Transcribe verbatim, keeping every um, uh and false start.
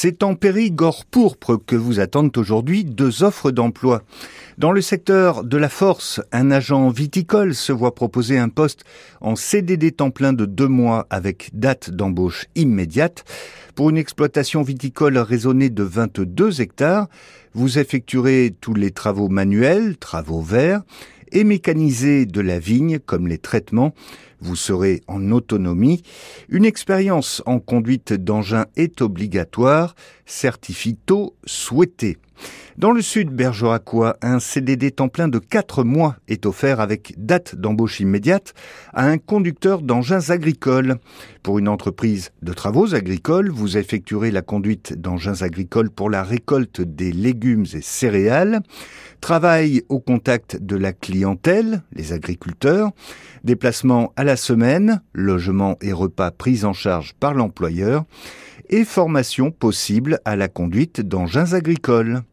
C'est en Périgord pourpre que vous attendent aujourd'hui deux offres d'emploi. Dans le secteur de la force, un agent viticole se voit proposer un poste en C D D temps plein de deux mois avec date d'embauche immédiate. Pour une exploitation viticole raisonnée de vingt-deux hectares, vous effectuerez tous les travaux manuels, travaux verts, et mécanisés de la vigne comme les traitements. Vous serez en autonomie. Une expérience en conduite d'engin est obligatoire, certificato souhaité. Dans le sud bergeracois, un C D D temps plein de quatre mois est offert avec date d'embauche immédiate à un conducteur d'engins agricoles. Pour une entreprise de travaux agricoles, vous effectuerez la conduite d'engins agricoles pour la récolte des légumes et céréales, travail au contact de la clientèle, les agriculteurs, déplacement à la semaine, logement et repas pris en charge par l'employeur, et formation possible à la conduite d'engins agricoles.